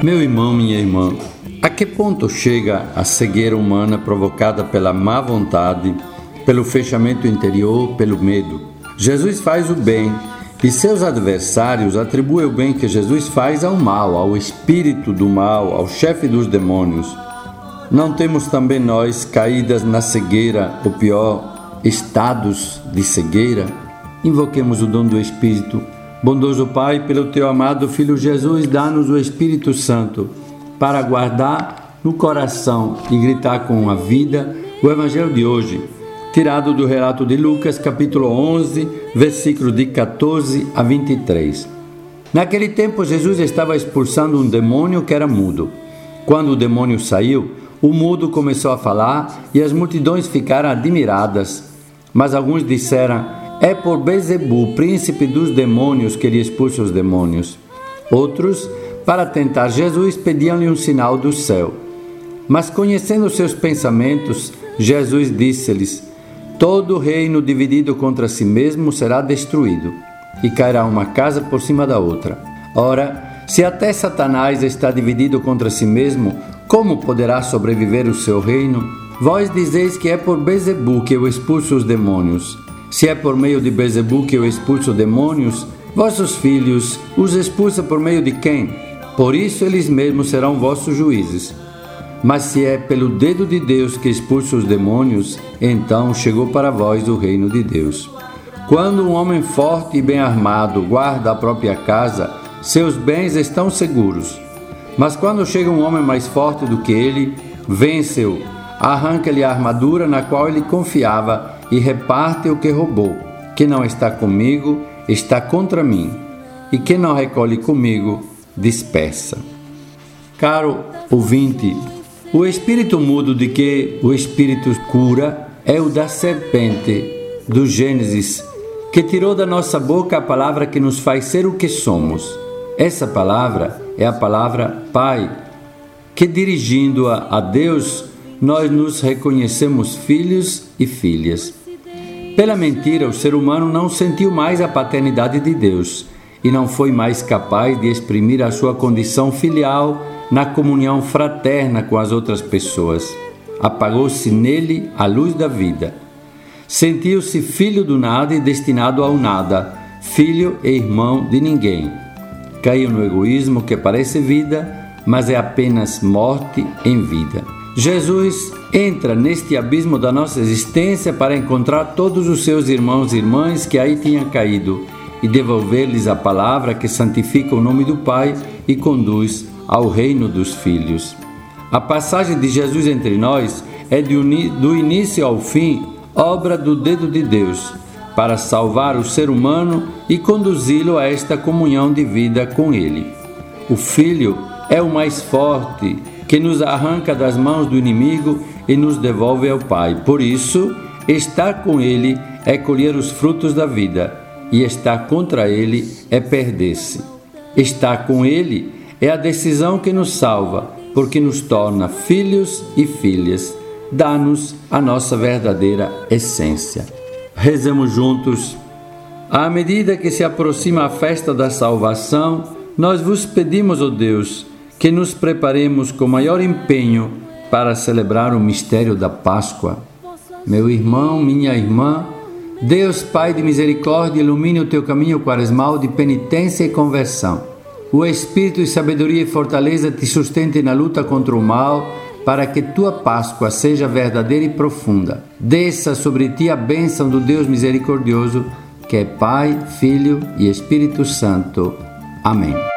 Meu irmão, minha irmã, a que ponto chega a cegueira humana provocada pela má vontade, pelo fechamento interior, pelo medo? Jesus faz o bem e seus adversários atribuem o bem que Jesus faz ao mal, ao espírito do mal, ao chefe dos demônios. Não temos também nós caídas na cegueira, ou pior, estados de cegueira? Invoquemos o dom do Espírito. Bondoso Pai, pelo Teu amado Filho Jesus, dá-nos o Espírito Santo para guardar no coração e gritar com a vida o Evangelho de hoje, tirado do relato de Lucas, capítulo 11, versículos de 14 a 23. Naquele tempo, Jesus estava expulsando um demônio que era mudo. Quando o demônio saiu, o mudo começou a falar e as multidões ficaram admiradas. Mas alguns disseram: é por Beelzebu, príncipe dos demônios, que ele expulsa os demônios. Outros, para tentar Jesus, pediam-lhe um sinal do céu. Mas conhecendo seus pensamentos, Jesus disse-lhes: todo reino dividido contra si mesmo será destruído, e cairá uma casa por cima da outra. Ora, se até Satanás está dividido contra si mesmo, como poderá sobreviver o seu reino? Vós dizeis que é por Beelzebu que eu expulso os demônios. Se é por meio de Beelzebu que eu expulso demônios, vossos filhos os expulsam por meio de quem? Por isso eles mesmos serão vossos juízes. Mas se é pelo dedo de Deus que expulsa os demônios, então chegou para vós o reino de Deus. Quando um homem forte e bem armado guarda a própria casa, seus bens estão seguros. Mas quando chega um homem mais forte do que ele, vence-o, arranca-lhe a armadura na qual ele confiava e reparte o que roubou. Quem não está comigo, está contra mim, e quem não recolhe comigo, dispersa. Caro ouvinte, o espírito mudo de que o Espírito cura é o da serpente do Gênesis, que tirou da nossa boca a palavra que nos faz ser o que somos. Essa palavra é a palavra Pai, que dirigindo-a a Deus, nós nos reconhecemos filhos e filhas. Pela mentira, o ser humano não sentiu mais a paternidade de Deus e não foi mais capaz de exprimir a sua condição filial na comunhão fraterna com as outras pessoas. Apagou-se nele a luz da vida. Sentiu-se filho do nada e destinado ao nada, filho e irmão de ninguém. Caiu no egoísmo que parece vida, mas é apenas morte em vida. Jesus entra neste abismo da nossa existência para encontrar todos os seus irmãos e irmãs que aí tinham caído e devolver-lhes a palavra que santifica o nome do Pai e conduz ao reino dos filhos. A passagem de Jesus entre nós é do início ao fim obra do dedo de Deus, para salvar o ser humano e conduzi-lo a esta comunhão de vida com Ele. O Filho é o mais forte, que nos arranca das mãos do inimigo e nos devolve ao Pai. Por isso, estar com Ele é colher os frutos da vida, e estar contra Ele é perder-se. Estar com Ele é a decisão que nos salva, porque nos torna filhos e filhas, dá-nos a nossa verdadeira essência. Rezemos juntos. À medida que se aproxima a festa da salvação, nós vos pedimos, ó Deus, que nos preparemos com maior empenho para celebrar o mistério da Páscoa. Meu irmão, minha irmã, Deus Pai de misericórdia, ilumine o teu caminho quaresmal de penitência e conversão. O Espírito de sabedoria e fortaleza te sustente na luta contra o mal, para que tua Páscoa seja verdadeira e profunda. Desça sobre ti a bênção do Deus misericordioso, que é Pai, Filho e Espírito Santo. Amém.